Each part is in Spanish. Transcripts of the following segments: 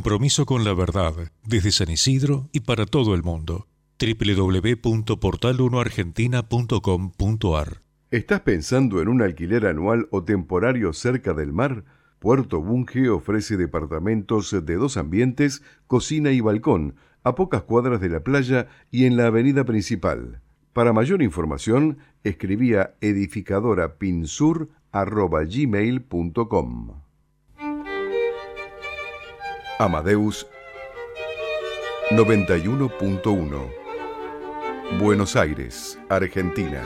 compromiso con la verdad, desde San Isidro y para todo el mundo. www.portal1argentina.com.ar. ¿Estás pensando en un alquiler anual o temporario cerca del mar? Puerto Bunge ofrece departamentos de 2 ambientes, cocina y balcón, a pocas cuadras de la playa y en la avenida principal. Para mayor información, escribí a edificadorapinsur@gmail.com. Amadeus 91.1, Buenos Aires, Argentina.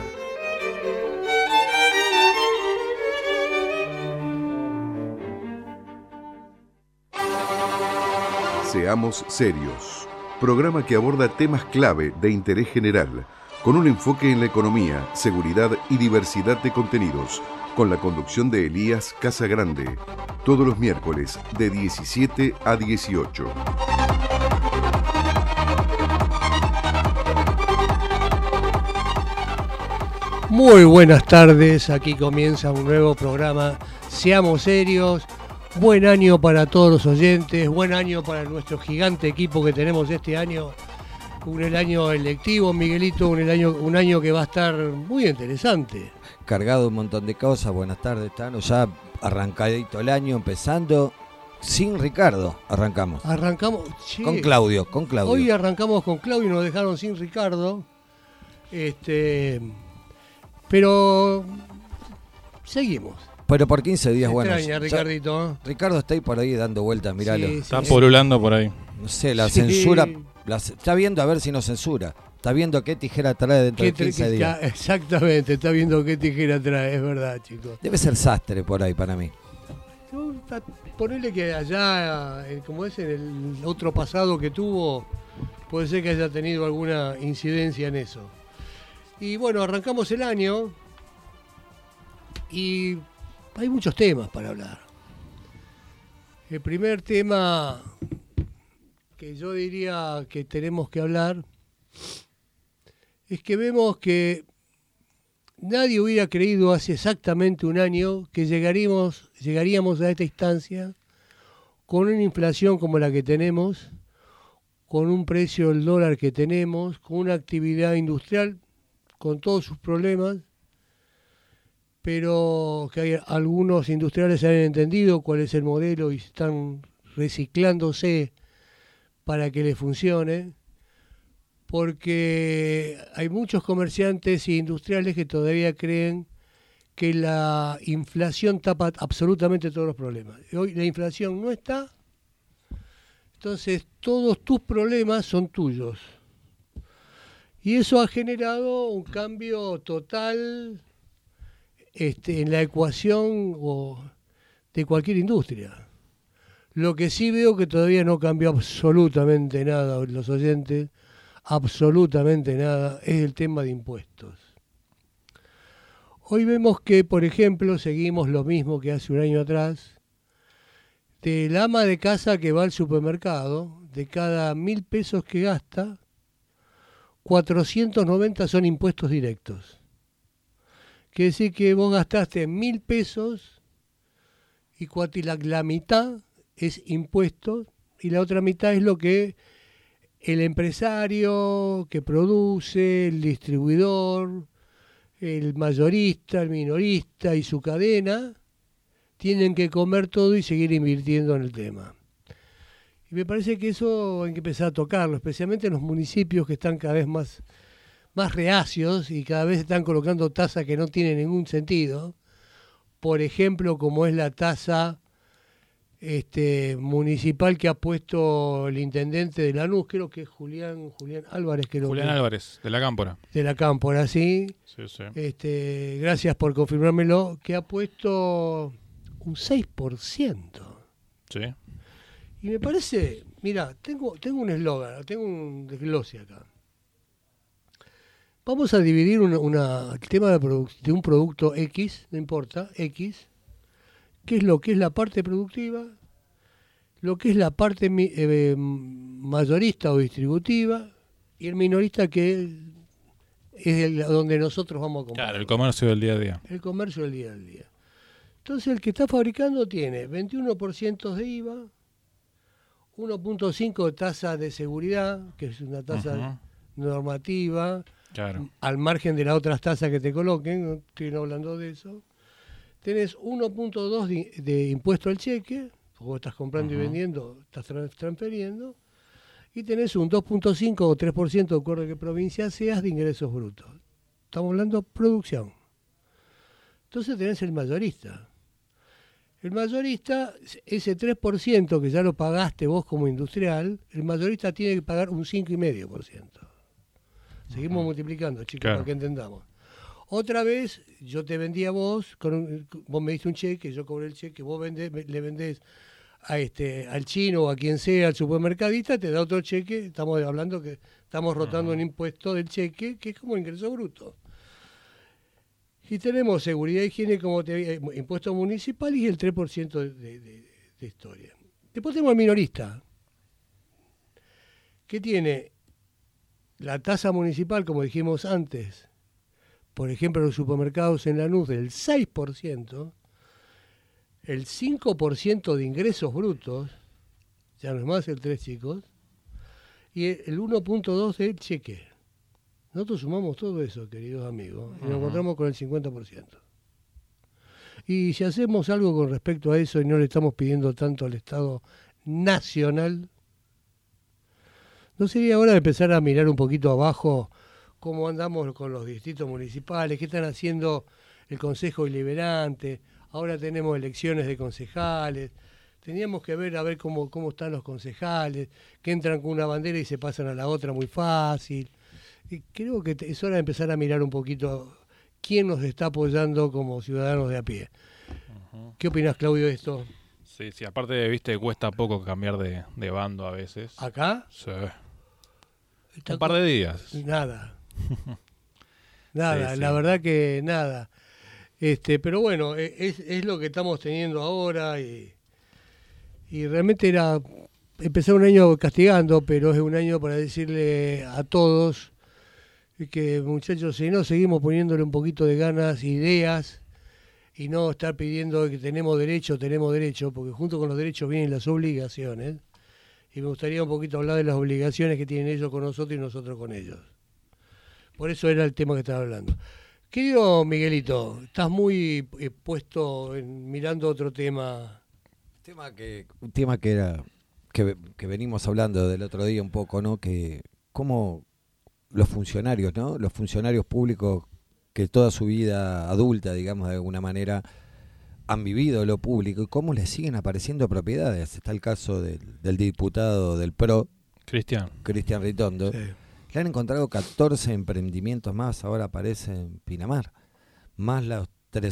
Seamos serios. Programa que aborda temas clave de interés general, con un enfoque en la economía, seguridad y diversidad de contenidos, con la conducción de Elías Casagrande, todos los miércoles de 17 a 18. Muy buenas tardes, aquí comienza un nuevo programa, Seamos Serios. Buen año para todos los oyentes, buen año para nuestro gigante equipo que tenemos este año, el año electivo, Miguelito, un año que va a estar muy interesante. Cargado un montón de cosas. Buenas tardes, Tano. Ya arrancadito el año, empezando sin Ricardo. Arrancamos, che, con Claudio. Hoy arrancamos con Claudio y nos dejaron sin Ricardo. Pero seguimos. Pero por 15 días, bueno. Extraña, Ricardito, ¿eh? Ricardo está ahí por ahí dando vueltas, miralo. Sí, está polulando por ahí. No sé, la censura. Está viendo a ver si nos censura. Está viendo qué tijera trae dentro de 15 días. Exactamente, está viendo qué tijera trae, es verdad, chicos. Debe ser sastre por ahí para mí. Ponele que allá, como es en el otro pasado que tuvo, puede ser que haya tenido alguna incidencia en eso. Y bueno, arrancamos el año y hay muchos temas para hablar. El primer tema que yo diría que tenemos que hablar es que vemos que nadie hubiera creído hace exactamente un año que llegaríamos a esta instancia con una inflación como la que tenemos, con un precio del dólar que tenemos, con una actividad industrial con todos sus problemas, pero que hay algunos industriales han entendido cuál es el modelo y están reciclándose para que les funcione, porque hay muchos comerciantes e industriales que todavía creen que la inflación tapa absolutamente todos los problemas. Hoy la inflación no está, entonces todos tus problemas son tuyos. Y eso ha generado un cambio total en la ecuación de cualquier industria. Lo que sí veo que todavía no cambió absolutamente nada, los oyentes, absolutamente nada, es el tema de impuestos. Hoy vemos que, por ejemplo, seguimos lo mismo que hace un año atrás. Del ama de casa que va al supermercado, de cada 1.000 pesos que gasta, 490 son impuestos directos. Quiere decir que vos gastaste 1.000 pesos y la mitad es impuestos y la otra mitad es lo que el empresario que produce, el distribuidor, el mayorista, el minorista y su cadena tienen que comer todo y seguir invirtiendo en el tema. Y me parece que eso hay que empezar a tocarlo, especialmente en los municipios que están cada vez más reacios y cada vez están colocando tasas que no tienen ningún sentido. Por ejemplo, como es la tasa municipal que ha puesto el intendente de Lanús, creo que es Julián Álvarez. Julián Álvarez, de la Cámpora. De la Cámpora, sí. Sí. Gracias por confirmármelo, que ha puesto un 6%. Sí. Y me parece, mira, tengo un eslogan, tengo un desglose acá. Vamos a dividir el tema de un producto X, no importa, X, que es lo que es la parte productiva, lo que es la parte mayorista o distributiva, y el minorista que es donde nosotros vamos a comprar. Claro, el comercio del día a día. El comercio del día a día. Entonces el que está fabricando tiene 21% de IVA, 1.5 de tasa de seguridad, que es una tasa normativa, Claro. al margen de las otras tasas que te coloquen, no estoy hablando de eso. Tenés 1.2 de impuesto al cheque, porque vos estás comprando y vendiendo, estás transfiriendo, y tenés un 2.5 o 3%, de acuerdo a qué provincia seas, de ingresos brutos. Estamos hablando de producción. Entonces tenés el mayorista. El mayorista, ese 3% que ya lo pagaste vos como industrial, el mayorista tiene que pagar un 5,5%. Seguimos multiplicando, chicos, Claro. para que entendamos. Otra vez, yo te vendí a vos, vos me diste un cheque, yo cobré el cheque, vos le vendés al chino o a quien sea, al supermercadista, te da otro cheque, estamos hablando que estamos rotando un impuesto del cheque, que es como ingreso bruto. Y tenemos seguridad e higiene como impuesto municipal y el 3% de historia. Después tenemos el minorista, que tiene la tasa municipal, como dijimos antes, por ejemplo, los supermercados en Lanús del 6%, el 5% de ingresos brutos, ya no es más el 3, chicos, y el 1.2 del cheque. Nosotros sumamos todo eso, queridos amigos, y nos encontramos con el 50%. Y si hacemos algo con respecto a eso y no le estamos pidiendo tanto al Estado nacional, ¿no sería hora de empezar a mirar un poquito abajo cómo andamos con los distritos municipales, qué están haciendo el Consejo Deliberante? Ahora tenemos elecciones de concejales, teníamos que ver a ver cómo están los concejales, que entran con una bandera y se pasan a la otra muy fácil. Y creo que es hora de empezar a mirar un poquito quién nos está apoyando como ciudadanos de a pie. ¿Qué opinas, Claudio, de esto? Sí, aparte, viste, cuesta poco cambiar de bando a veces. ¿Acá? Sí. Está Un par de días. Nada. Nada, Sí. la verdad que nada. Pero bueno, es lo que estamos teniendo ahora y realmente era empezar un año castigando, pero es un año para decirle a todos que, muchachos, si no seguimos poniéndole un poquito de ganas, ideas, y no estar pidiendo que tenemos derecho, porque junto con los derechos vienen las obligaciones, y me gustaría un poquito hablar de las obligaciones que tienen ellos con nosotros y nosotros con ellos. Por eso era el tema que estaba hablando. Querido Miguelito, estás muy puesto mirando otro tema. Un tema que venimos hablando del otro día un poco, ¿no? Que cómo los funcionarios, ¿no? Los funcionarios públicos que toda su vida adulta, digamos, de alguna manera, han vivido lo público y cómo les siguen apareciendo propiedades. Está el caso del diputado del PRO, Cristian. Cristian Ritondo. Sí. Le han encontrado 14 emprendimientos más, ahora aparece en Pinamar, más las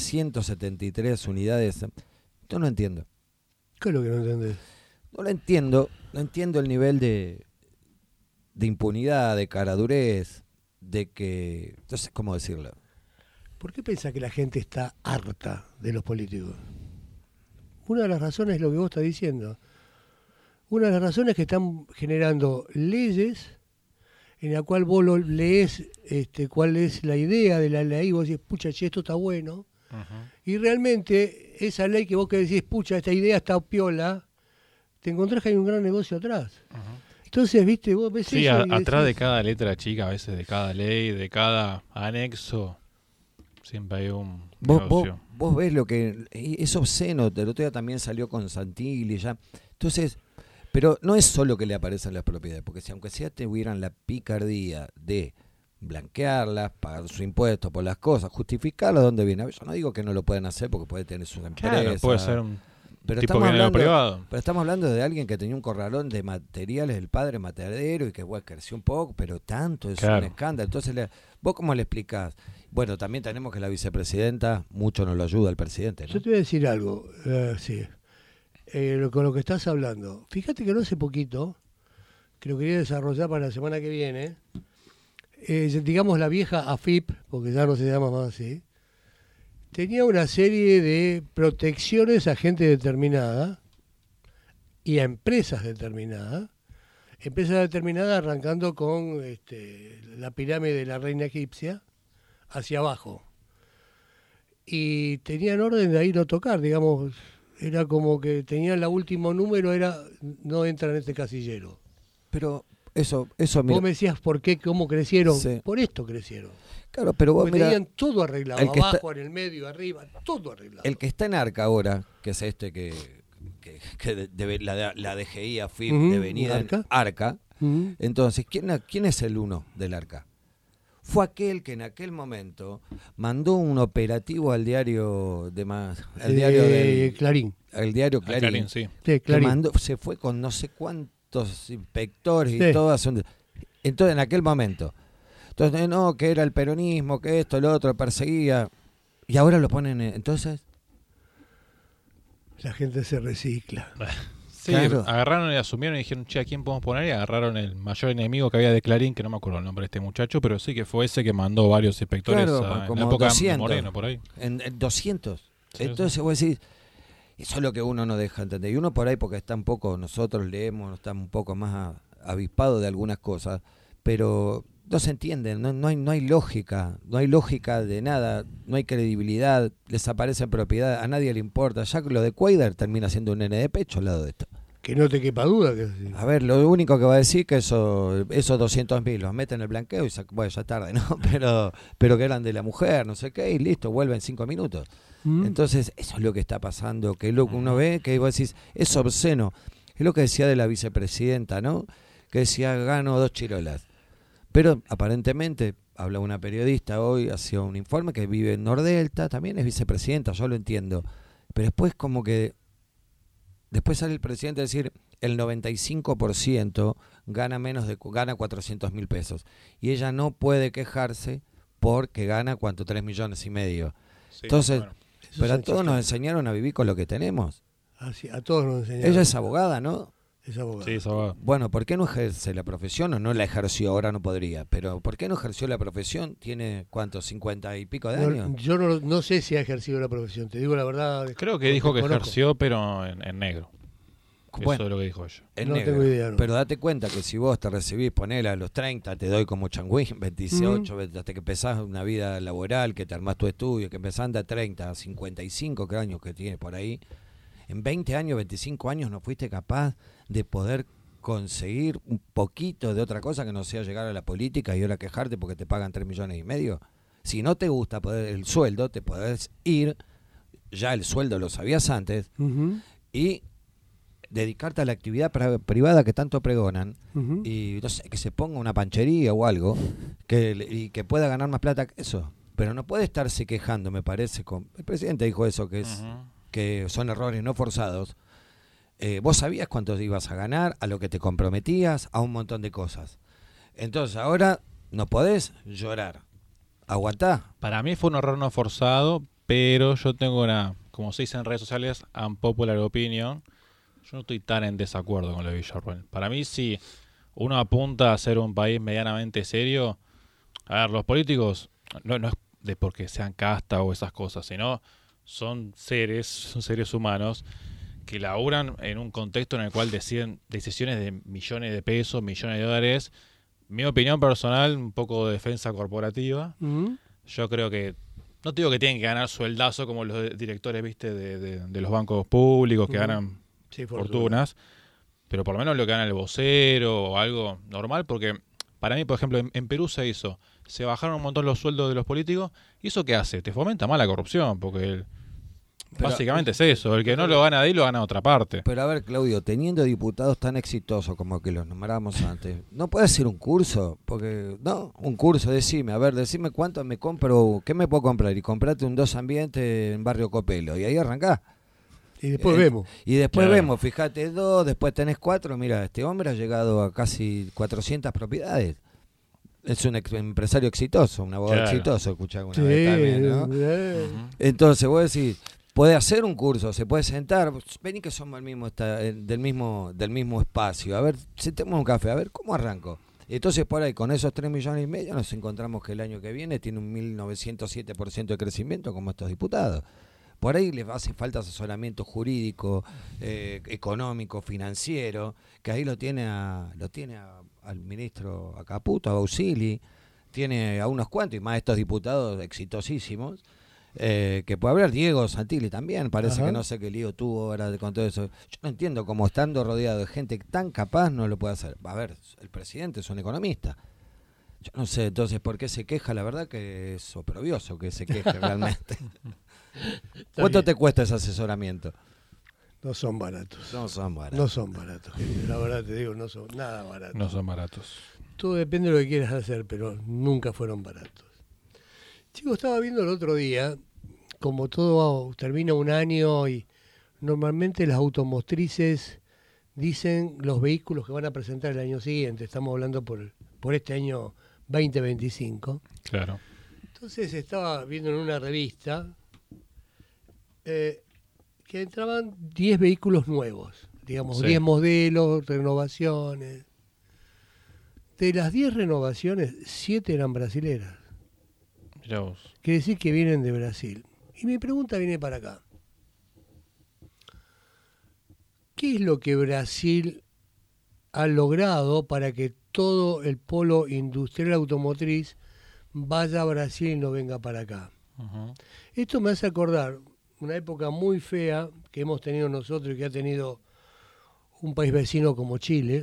373 unidades. Yo no entiendo. ¿Qué es lo que no entendés? No entiendo el nivel de impunidad, de caradurez, de que, no sé cómo decirlo. ¿Por qué pensás que la gente está harta de los políticos? Una de las razones es lo que vos estás diciendo. Una de las razones es que están generando leyes en la cual vos lo lees cuál es la idea de la ley, y vos decís, pucha, che, esto está bueno. Y realmente esa ley que vos que decís, pucha, esta idea está piola, te encontrás que hay un gran negocio atrás. Entonces, viste, vos ves Sí, eso y atrás de decís, cada letra chica, a veces de cada ley, de cada anexo, siempre hay un negocio. Vos ves lo que es obsceno. El otro día también salió con Santilli ya. Entonces, pero no es solo que le aparecen las propiedades, porque si aunque sea tuvieran la picardía de blanquearlas, pagar su impuesto por las cosas, justificarlo de dónde viene. Yo no digo que no lo pueden hacer porque puede tener su empresa. Claro, puede ser un pero tipo estamos bien en lo hablando, privado. pero estamos hablando de alguien que tenía un corralón de materiales del padre matadero y que bueno, creció un poco, pero tanto, es Claro. un escándalo. Entonces, ¿vos cómo le explicás? Bueno, también tenemos que la vicepresidenta, mucho nos lo ayuda el presidente, ¿no? yo te voy a decir algo, sí. Con lo que estás hablando. Fíjate que no hace poquito, que lo quería desarrollar para la semana que viene, digamos la vieja AFIP, porque ya no se llama más así, tenía una serie de protecciones a gente determinada y a empresas determinadas. Empresas determinadas arrancando con la pirámide de la reina egipcia hacia abajo. Y tenían orden de ahí no tocar, digamos, Era como que tenían el último número, no entra en este casillero. Pero eso mira. Vos me decías por qué, cómo crecieron. Sí. Por esto crecieron. Claro, pero vos Porque mirá, tenían todo arreglado, el que abajo, en el medio, arriba, todo arreglado. el que está en Arca ahora, que es este que la DGI, AFIP, Ujú, devenida en Arca. Arca. Ujú. Entonces, ¿quién es el uno del Arca? Fue aquel que en aquel momento mandó un operativo al diario Clarín. el diario Ah, Clarín, Clarín, sí. Sí, que Clarín. se fue con no sé cuántos inspectores Sí. y todo. Entonces, en aquel momento. Entonces, no, que era el peronismo, que esto, lo otro, perseguía. Y ahora lo ponen, entonces. La gente se recicla. Sí, Claro. agarraron y asumieron y dijeron, che, ¿a quién podemos poner? Y agarraron el mayor enemigo que había de Clarín, que no me acuerdo el nombre de este muchacho, pero sí que fue ese que mandó varios inspectores Claro, en como la época 200. de Moreno, por ahí. En 200. Sí, Entonces vos decís, eso es lo que uno no deja entender. Y uno por ahí, porque está un poco, nosotros leemos, está un poco más avispado de algunas cosas, pero no se entienden, no hay lógica, no hay lógica de nada, no hay credibilidad, desaparecen propiedades, a nadie le importa. Ya lo de Cuadra termina siendo un nene de pecho al lado de esto. Que no te quepa duda que A ver, lo único que va a decir que esos 200.000 los meten en el blanqueo y bueno, ya tarde, ¿no? Pero que eran de la mujer, no sé qué, y listo, vuelve en 5 minutos. Entonces, eso es lo que está pasando, que es lo que uno ve, que vos decís, es obsceno. Es lo que decía de la vicepresidenta, ¿no? Que decía, gano 2 chirolas. Pero aparentemente, habla una periodista hoy, hacía un informe que vive en Nordelta, también es vicepresidenta, yo lo entiendo. Pero después como que, después sale el presidente a decir, el 95% gana 400.000 pesos. Y ella no puede quejarse porque gana, ¿cuánto? 3,5 millones. Sí, Entonces, bueno. pero a todos nos enseñaron a vivir con lo que tenemos. Así, a todos nos enseñaron. Ella es abogada, ¿no? Es abogada. Sí, eso Bueno, ¿por qué no ejerce la profesión? O no la ejerció, ahora no podría. Pero ¿por qué no ejerció la profesión? ¿Tiene cuántos? 50 y pico de años. Yo no sé si ha ejercido la profesión, te digo la verdad. creo que dijo que desconozco. ejerció, pero en negro. Bueno, Eso es lo que dijo ella. en No negro. tengo idea, no. Pero date cuenta que si vos te recibís, ponela a los 30, te doy como Changüí, 28, hasta que empezás una vida laboral, que te armás tu estudio, que empezás a andar 30, 55 años que tienes por ahí. En 20 años, 25 años no fuiste capaz de poder conseguir un poquito de otra cosa que no sea llegar a la política y ahora quejarte porque te pagan 3,5 millones. Si no te gusta el sueldo, te podés ir, ya el sueldo lo sabías antes, Ujú, y dedicarte a la actividad privada que tanto pregonan, ujú. y no sé, que se ponga una panchería o algo, y que pueda ganar más plata que eso. Pero no puede estarse quejando, me parece. El presidente dijo eso, que son errores no forzados. Vos sabías cuánto ibas a ganar, a lo que te comprometías, a un montón de cosas. Entonces ahora no podés llorar. Aguantá. Para mí fue un error no forzado, pero yo tengo como se dice en redes sociales, unpopular opinion. Yo no estoy tan en desacuerdo con lo de Villarruel. Para mí, si uno apunta a ser un país medianamente serio, a ver, los políticos no es de porque sean casta o esas cosas, sino son seres humanos que laburan en un contexto en el cual deciden decisiones de millones de pesos, millones de dólares. Mi opinión personal, un poco de defensa corporativa. Ujú. Yo creo que, no te digo que tienen que ganar sueldazo como los directores, viste, de los bancos públicos que ganan Sí, fortunas, pero por lo menos lo que gana el vocero o algo normal, porque para mí, por ejemplo, en Perú se bajaron un montón los sueldos de los políticos, y eso ¿qué hace? Te fomenta más la corrupción, porque básicamente es eso, el que no lo gana de ahí lo gana de otra parte. Pero a ver, Claudio, teniendo diputados tan exitosos como que los nombramos antes, ¿no puede ser un curso? Porque, no, un curso, decime cuánto me compro, qué me puedo comprar, y comprate un 2 ambiente en Barrio Copelo, y ahí arrancás. Y después vemos. Y después Claro. vemos, fíjate 2, después tenés 4, mira, este hombre ha llegado a casi 400 propiedades. Es un empresario exitoso, un abogado Claro. exitoso, escuché alguna Sí, vez también, ¿no? Entonces vos decís, puede hacer un curso, se puede sentar, vení que somos del mismo espacio, a ver, sentemos un café, a ver, ¿cómo arranco? Entonces por ahí, con esos 3,5 millones, nos encontramos que el año que viene tiene un 1907% de crecimiento como estos diputados. Por ahí les hace falta asesoramiento jurídico, económico, financiero, que ahí lo tiene al ministro, a Caputo, a Bausili, tiene a unos cuantos, y más estos diputados exitosísimos, que puede hablar. Diego Santilli también, parece Ajá. que no sé qué lío tuvo ahora con todo eso. Yo no entiendo cómo estando rodeado de gente tan capaz no lo puede hacer. A ver, el presidente es un economista. Yo no sé entonces por qué se queja, la verdad que es oprobioso que se queje realmente. ¿Cuánto bien. te cuesta ese asesoramiento? No son baratos. No son baratos. No son baratos. La verdad te digo, no son nada baratos. No son baratos. Todo depende de lo que quieras hacer, pero nunca fueron baratos. Chicos, estaba viendo el otro día, como todo termina un año y normalmente las automotrices dicen los vehículos que van a presentar el año siguiente. Estamos hablando por este año 2025. Claro. Entonces estaba viendo en una revista que entraban 10 vehículos nuevos, digamos, Sí. 10 modelos, renovaciones. De las 10 renovaciones, 7 eran brasileras. Mirá vos. Quiere decir que vienen de Brasil. Y mi pregunta viene para acá. ¿Qué es lo que Brasil ha logrado para que todo el polo industrial automotriz vaya a Brasil y no venga para acá? Ujú. Esto me hace acordar una época muy fea que hemos tenido nosotros y que ha tenido un país vecino como Chile,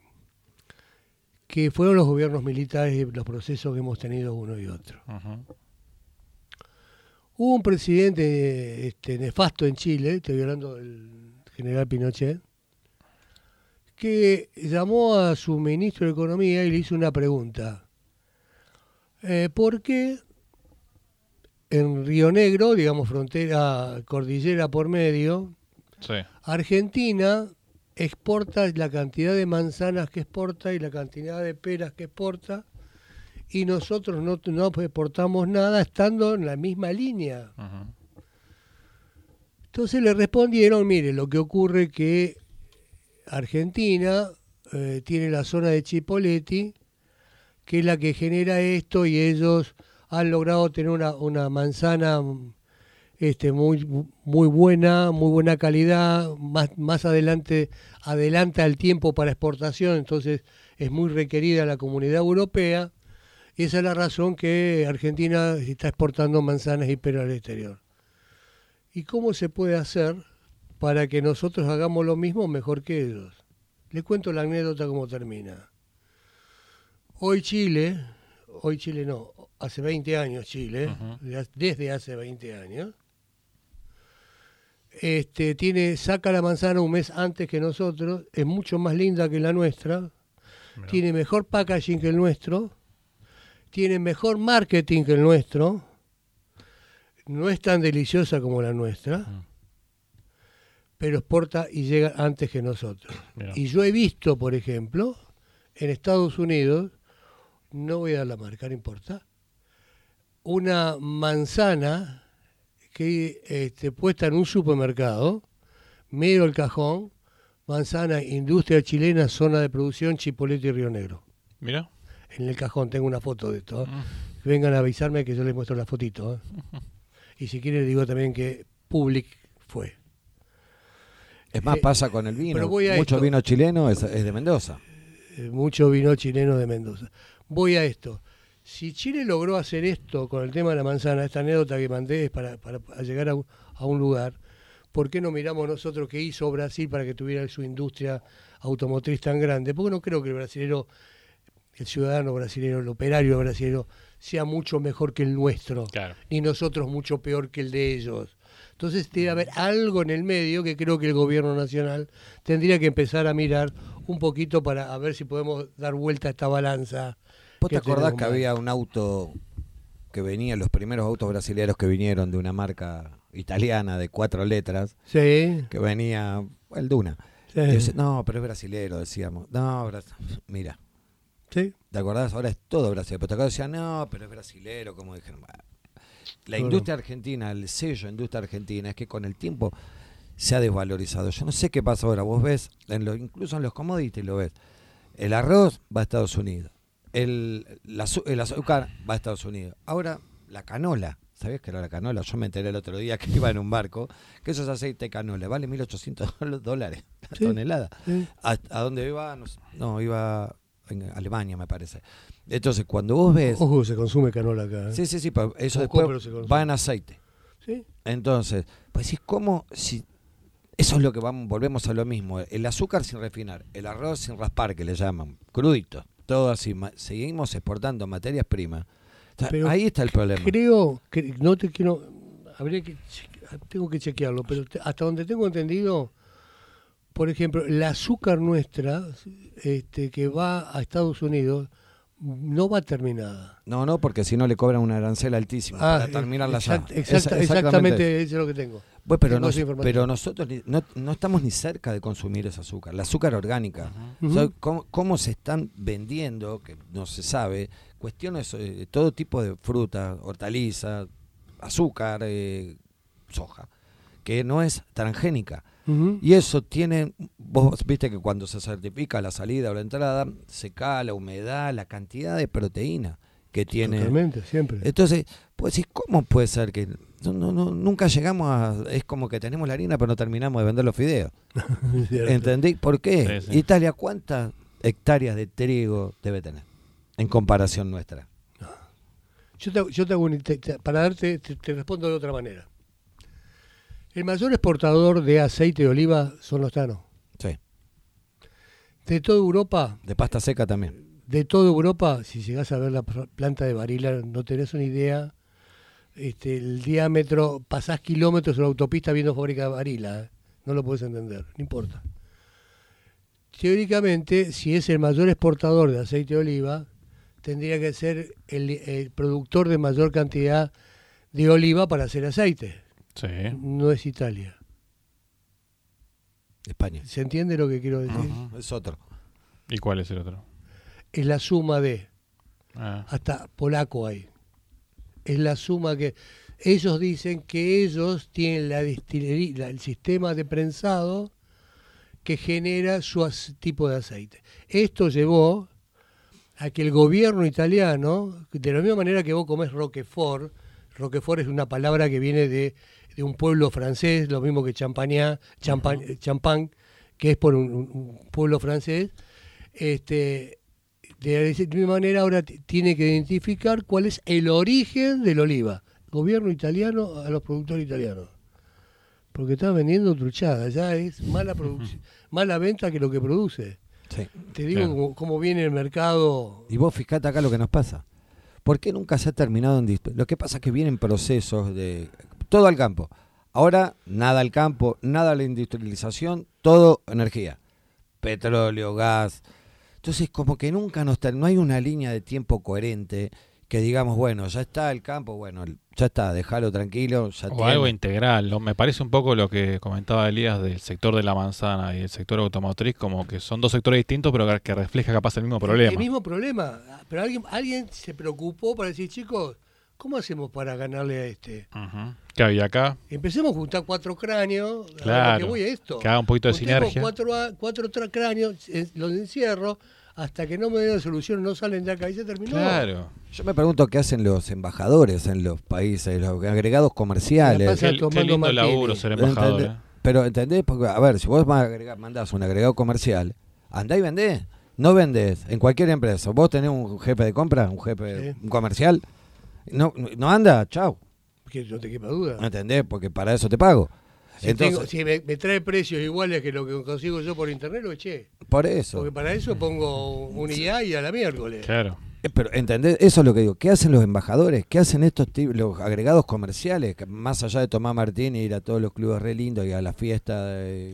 que fueron los gobiernos militares y los procesos que hemos tenido uno y otro. Ujú. Hubo un presidente nefasto en Chile, estoy hablando del general Pinochet, que llamó a su ministro de Economía y le hizo una pregunta. ¿Por qué en Río Negro, digamos frontera, cordillera por medio, Sí. Argentina exporta la cantidad de manzanas que exporta y la cantidad de peras que exporta, y nosotros no exportamos nada estando en la misma línea? Ujú. Entonces le respondieron, mire, lo que ocurre es que Argentina tiene la zona de Chipoleti, que es la que genera esto, y ellos han logrado tener una manzana muy buena calidad, más adelanta el tiempo para exportación, entonces es muy requerida la comunidad europea, y esa es la razón que Argentina está exportando manzanas y peras al exterior. ¿Y cómo se puede hacer para que nosotros hagamos lo mismo mejor que ellos? Les cuento la anécdota cómo termina. Hoy Chile no, hace 20 años Chile, Ujú. desde hace 20 años, saca la manzana un mes antes que nosotros, es mucho más linda que la nuestra, Mirá. tiene mejor packaging que el nuestro, tiene mejor marketing que el nuestro, no es tan deliciosa como la nuestra, Mm. pero exporta y llega antes que nosotros. Mirá. Y yo he visto, por ejemplo, en Estados Unidos, no voy a dar la marca, no importa, una manzana que puesta en un supermercado, medio el cajón, manzana, industria chilena, zona de producción, Chipoleti y Río Negro. Mirá. En el cajón tengo una foto de esto. Mm. Vengan a avisarme que yo les muestro la fotito. Y si quieren les digo también que Public fue. Es más, pasa con el vino. pero voy a Mucho esto. vino chileno es de Mendoza. Mucho vino chileno de Mendoza. Voy a esto. Si Chile logró hacer esto con el tema de la manzana, esta anécdota que mandé es para llegar a un lugar, ¿por qué no miramos nosotros qué hizo Brasil para que tuviera su industria automotriz tan grande? Porque no creo que el ciudadano brasileño, el operario brasileño, sea mucho mejor que el nuestro, Claro. ni nosotros mucho peor que el de ellos. Entonces debe haber algo en el medio que creo que el gobierno nacional tendría que empezar a mirar un poquito para a ver si podemos dar vuelta a esta balanza. ¿Vos te acordás tenemos que mal. había un auto que venía, los primeros autos brasileños que vinieron de una marca italiana de 4 letras, Sí, que venía el Duna? sí, Y decía, no, pero es brasilero, decíamos. No, mira, sí. ¿te acordás? Ahora es todo brasilero. Pero te acordás, decían, no, pero es brasilero, como dijeron. Bah. La Claro. industria argentina, el sello industria argentina, es que con el tiempo se ha desvalorizado. Yo no sé qué pasa ahora. Vos ves, incluso en los commodities lo ves. El arroz va a Estados Unidos. El azúcar va a Estados Unidos. Ahora, la canola. ¿Sabías que era la canola? Yo me enteré el otro día que iba en un barco, que eso es aceite de canola. Vale $1.800 la Sí. tonelada. Sí. ¿A dónde iba? No, sé. No, iba en Alemania, me parece. Entonces, cuando vos ves... Ojo, se consume canola acá. ¿eh? Sí, pero eso Poco, después pero se consume. va en aceite. ¿Sí? Entonces, pues sí, ¿cómo? Si eso es lo que volvemos a lo mismo. El azúcar sin refinar, el arroz sin raspar, que le llaman, crudito, todo así. Seguimos exportando materias primas. O sea, Pero ahí está el problema. Creo que no te quiero, tengo que chequearlo, pero hasta donde tengo entendido, por ejemplo, el azúcar nuestra, que va a Estados Unidos, no va terminada. No, porque si no le cobran un arancel altísimo para terminarla ya. Exactamente, eso es lo que tengo. Pues, Tengo pero nosotros no estamos ni cerca de consumir ese azúcar, la azúcar orgánica. Ujú. O sea, ¿cómo se están vendiendo, que no se sabe, cuestiones de todo tipo de frutas, hortalizas, azúcar, soja, que no es transgénica? Ujú. Y eso tiene, vos viste que cuando se certifica la salida o la entrada, se cae la humedad, la cantidad de proteína que tiene. Totalmente, siempre. Entonces, pues sí, ¿cómo puede ser que nunca llegamos a... Es como que tenemos la harina pero no terminamos de vender los fideos? Cierto. ¿Entendí? ¿Por qué? Sí, sí. Italia, ¿cuántas hectáreas de trigo debe tener en comparación nuestra? Yo te hago para darte, te respondo de otra manera. El mayor exportador de aceite de oliva son los tanos. Sí. De toda Europa, De pasta seca también. si llegás a ver la planta de Barilla, no tenés una idea. El diámetro, pasás kilómetros en la autopista viendo fábrica de Barilla, no lo podés entender, no importa. Teóricamente, si es el mayor exportador de aceite de oliva, tendría que ser el productor de mayor cantidad de oliva para hacer aceite. Sí. No es Italia. España. ¿Se entiende lo que quiero decir? Ujú. Es otro. ¿Y cuál es el otro? Es la suma de, Ah, hasta polaco hay. Es la suma que ellos dicen que ellos tienen la destilería, el sistema de prensado que genera su tipo de aceite. Esto llevó a que el gobierno italiano, de la misma manera que vos comés Roquefort es una palabra que viene de un pueblo francés, lo mismo que champagne, que es por un pueblo francés, de la misma manera ahora tiene que identificar cuál es el origen del oliva. Gobierno italiano a los productores italianos. Porque está vendiendo truchada, ya es mala producción, mala venta que lo que produce. Sí. Te digo Claro. cómo viene el mercado. Y vos fijate acá lo que nos pasa. ¿Por qué nunca se ha terminado Lo que pasa es que vienen procesos de... Todo al campo. Ahora, nada al campo, nada a la industrialización, todo energía. Petróleo, gas. Entonces, como que nunca no hay una línea de tiempo coherente que digamos, bueno, ya está el campo, bueno, ya está, déjalo tranquilo. Ya o algo integral, ¿no? Me parece un poco lo que comentaba Elías del sector de la manzana y el sector automotriz, como que son dos sectores distintos, pero que refleja capaz el mismo problema. El mismo problema. Pero alguien se preocupó para decir, chicos, ¿cómo hacemos para ganarle a este? Ujú. ¿Qué había acá? Empecemos a juntar 4 cráneos. A Claro, lo que voy a esto. que haga un poquito de Juntemos sinergia. cuatro cráneos, los encierro, hasta que no me den la solución, no salen de acá y se terminó. Claro. Yo me pregunto qué hacen los embajadores en los países, los agregados comerciales. La pasa Qué tomando lindo martini. laburo ser embajador. ¿Entendés? Pero, ¿entendés? Porque, a ver, si vos mandás un agregado comercial, andá y vendés. No vendés en cualquier empresa. Vos tenés un jefe de compra, un jefe Sí. un comercial. No anda, chau. Que no te quepa duda. ¿Entendés? Porque para eso te pago. Si me trae precios iguales que lo que consigo yo por internet, lo eché. Por eso. Porque para eso pongo un IA y a la miércoles. Claro. Pero, ¿entendés? Eso es lo que digo. ¿Qué hacen los embajadores? ¿Qué hacen los agregados comerciales? Que más allá de tomar Martini, ir a todos los clubes re lindos y a la fiesta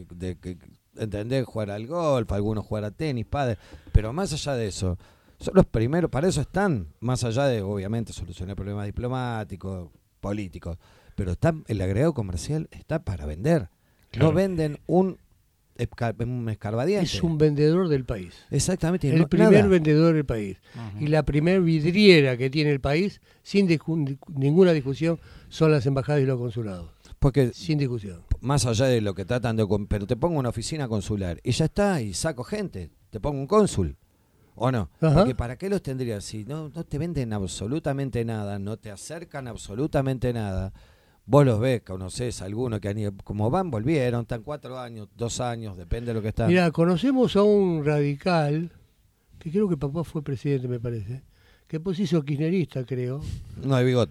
¿entendés? Jugar al golf, algunos jugar a tenis, padre. Pero más allá de eso, son los primeros, para eso están, más allá de, obviamente, solucionar problemas diplomáticos, políticos. Pero el agregado comercial está para vender. Claro. No venden un escarbadiente. Es un vendedor del país. Exactamente. El primer nada. vendedor del país. Ujú. Y la primer vidriera que tiene el país, sin ninguna discusión, son las embajadas y los consulados. Porque Sin discusión. más allá de lo que tratan de... Pero te pongo una oficina consular y ya está, y saco gente. Te pongo un cónsul. ¿O no? Ajá. Porque ¿para qué los tendrías? Si no te venden absolutamente nada, no te acercan absolutamente nada. Vos los ves, conocés a alguno que han ido, como volvieron, están 4 años, 2 años, depende de lo que están. Mira, conocemos a un radical, que creo que papá fue presidente, me parece, que después hizo kirchnerista, creo. No hay bigote.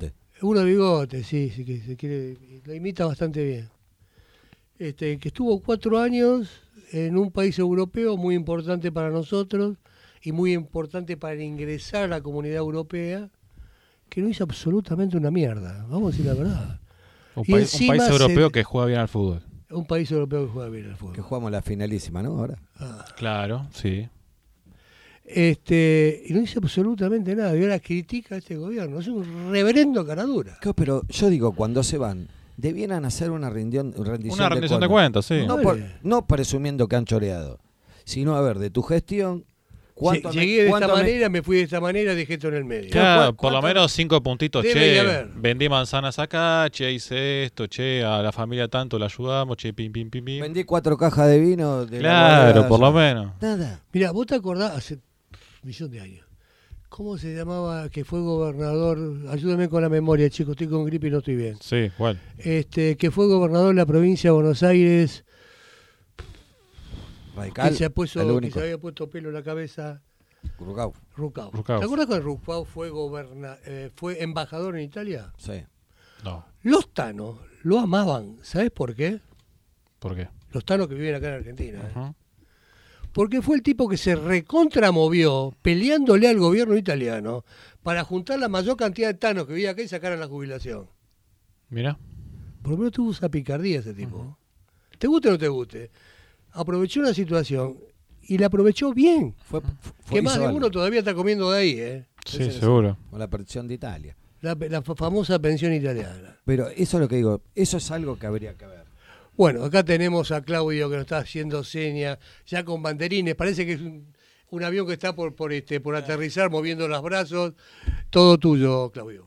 Uno de bigote, sí, que se quiere, lo imita bastante bien. Que estuvo 4 años en un país europeo muy importante para nosotros y muy importante para ingresar a la Comunidad Europea, que no hizo absolutamente una mierda, vamos a decir la verdad. Un Y país encima europeo que juega bien al fútbol. Un país europeo que juega bien al fútbol. Que jugamos la finalísima, ¿no? Ahora. Claro, sí. Y no hizo absolutamente nada. Y ahora critica a este gobierno. Es un reverendo caradura. Claro, pero yo digo, cuando se van, debieran hacer una rendición de cuentas, sí. No presumiendo que han choreado, sino a ver, de tu gestión, llegué de esta manera, me fui de esta manera, dejé esto en el medio. Claro, por lo menos 5 puntitos, Debe vendí manzanas acá, hice esto, a la familia tanto la ayudamos, pim, pim, pim, pim. Vendí 4 cajas de vino. Claro, por lo menos. Nada. Mira, vos te acordás, hace 1.000.000 de años, ¿cómo se llamaba que fue gobernador? Ayúdame con la memoria, chicos, estoy con gripe y no estoy bien. Sí, ¿cuál? Que fue gobernador de la provincia de Buenos Aires, Radical, que se había puesto pelo en la cabeza. Rucau. ¿Te acuerdas cuando Rucau fue embajador en Italia? Sí. No. Los tanos lo amaban, ¿sabes por qué? ¿Por qué? Los tanos que viven acá en Argentina. Uh-huh. Porque fue el tipo que se recontramovió peleándole al gobierno italiano para juntar la mayor cantidad de tanos que vivía acá y sacaran la jubilación. Mira. Por lo menos tuvo esa picardía ese tipo. Uh-huh. ¿Te guste o no te guste? Aprovechó una situación y la aprovechó bien. Que más de uno todavía está comiendo de ahí, ¿eh? Sí, seguro. Con la pensión de Italia. La famosa pensión italiana. Pero eso es lo que digo, eso es algo que habría que ver. Bueno, acá tenemos a Claudio que nos está haciendo señas, ya con banderines. Parece que es un avión que está por aterrizar, moviendo los brazos. Todo tuyo, Claudio.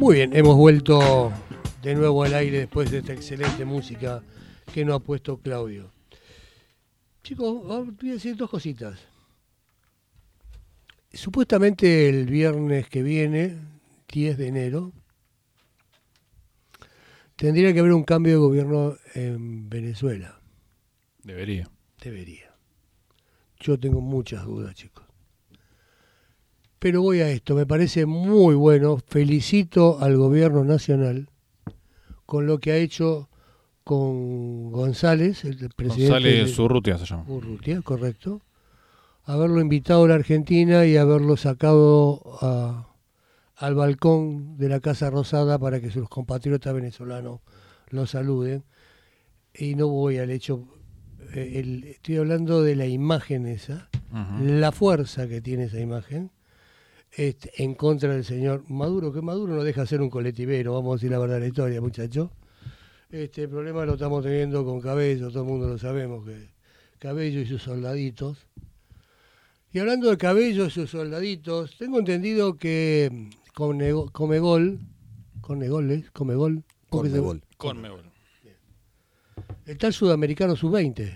Muy bien, hemos vuelto de nuevo al aire después de esta excelente música que nos ha puesto Claudio. Chicos, voy a decir dos cositas. Supuestamente el viernes que viene, 10 de enero, tendría que haber un cambio de gobierno en Venezuela. Debería. Debería. Yo tengo muchas dudas, chicos. Pero voy a esto, me parece muy bueno. Felicito al gobierno nacional con lo que ha hecho con González, el presidente. González Urrutia se llama. Urrutia, correcto. Haberlo invitado a la Argentina y haberlo sacado al balcón de la Casa Rosada para que sus compatriotas venezolanos lo saluden. Y no voy al hecho, estoy hablando de la imagen esa, la fuerza que tiene esa imagen en contra del señor Maduro, que Maduro no deja ser un colectivero, vamos a decir la verdad de la historia, muchachos. El problema lo estamos teniendo con Cabello, todo el mundo lo sabemos, que Cabello y sus soldaditos. Y hablando de Cabello y sus soldaditos, tengo entendido que Conmebol, está el sudamericano sub-20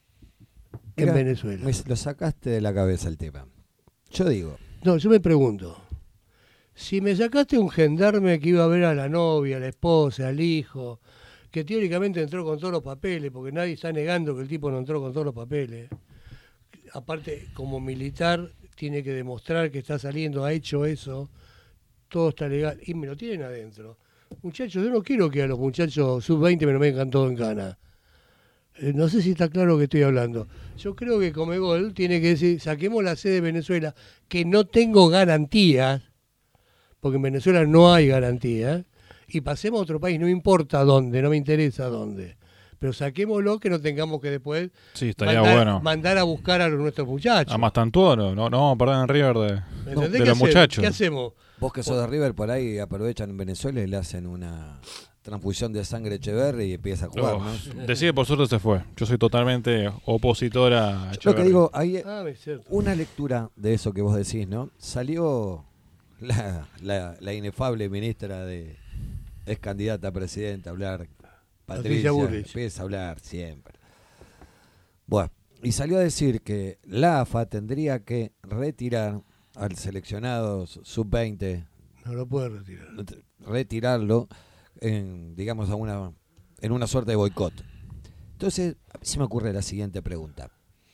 en Venezuela. Lo sacaste de la cabeza el tema. Yo digo... No, yo me pregunto, si me sacaste un gendarme que iba a ver a la novia, a la esposa, al hijo, que teóricamente entró con todos los papeles, porque nadie está negando que el tipo no entró con todos los papeles, aparte como militar tiene que demostrar que está saliendo, ha hecho eso, todo está legal, y me lo tienen adentro. Muchachos, yo no quiero que a los muchachos sub-20 me lo vengan todo en cana. No sé si está claro que estoy hablando. Yo creo que Conmebol tiene que decir, saquemos la sede de Venezuela, que no tengo garantías, porque en Venezuela no hay garantías, y pasemos a otro país, no importa dónde, no me interesa dónde. Pero saquémoslo, que no tengamos que después mandar a buscar a nuestros muchachos. A Mastantuono, no vamos a perder en River de los muchachos. ¿Qué hacemos? Vos que sos de River, por ahí aprovechan en Venezuela y le hacen una transfusión de sangre Echeverri y empieza a jugar, ¿no? Decide, por suerte se fue. Yo soy totalmente opositor a Echeverri. Lo que digo, hay una lectura de eso que vos decís, ¿no? Salió la inefable ministra es candidata a presidenta a hablar, Patricia Bullrich, empieza a hablar siempre. Bueno, y salió a decir que la AFA tendría que retirar al seleccionado sub-20. No lo puede retirar. Retirarlo en una suerte de boicot. Entonces, a mí se me ocurre la siguiente pregunta.